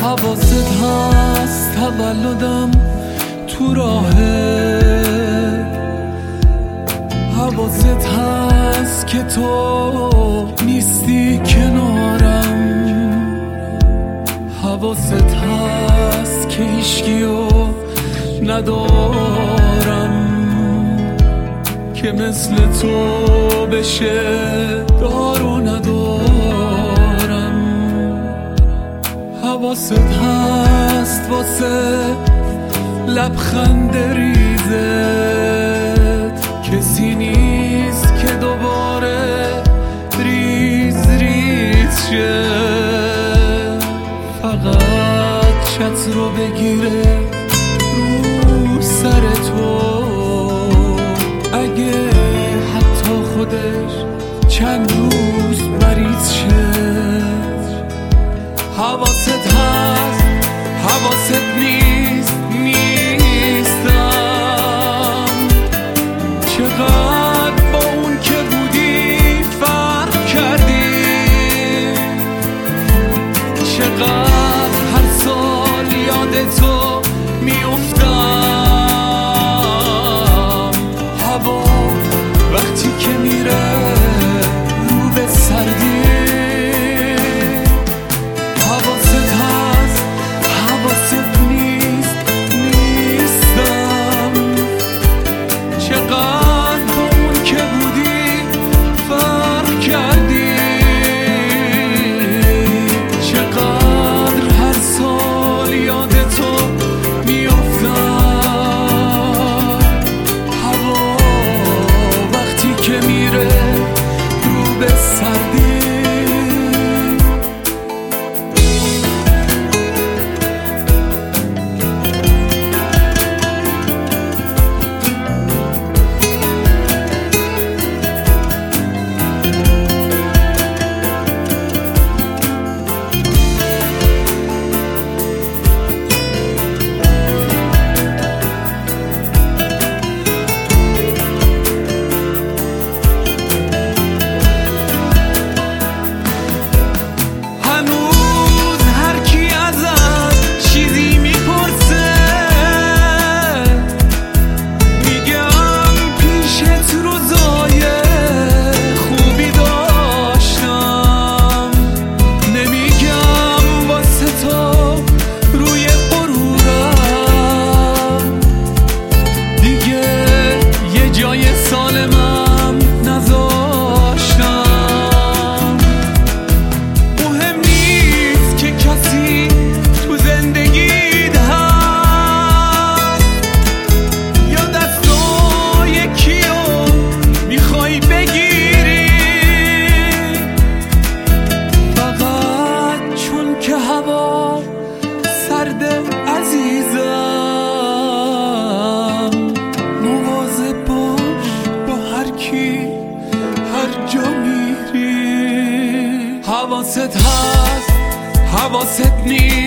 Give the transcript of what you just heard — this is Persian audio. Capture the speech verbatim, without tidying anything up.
حواست هست تولدم تو راهه، حواست هست که تو نیستی کنارم، حواست هست که هیچکیو ندارم که مثل تو بشه دارو ندارم. حواست هست واسه لبخند ریزت، کسی نیست که دوباره ریز ریز شه، فقط چت رو بگیره رو سر تو، اگه حتی خودش چند روز مریض شه. حواست هست حواست نیست نیستم، چقدر با اون که بودی فرق کردی، چقدر هر سال یاد تو میافتم. هوا وقتی که میره رو به سردی، حواست هست حواست نیست نیستم، چقدر با اون که بودی فرق کردی، چقدر هر سال یاد تو میافتم. هوا وقتی که میره رو به سردی. حواست هست حواست نیست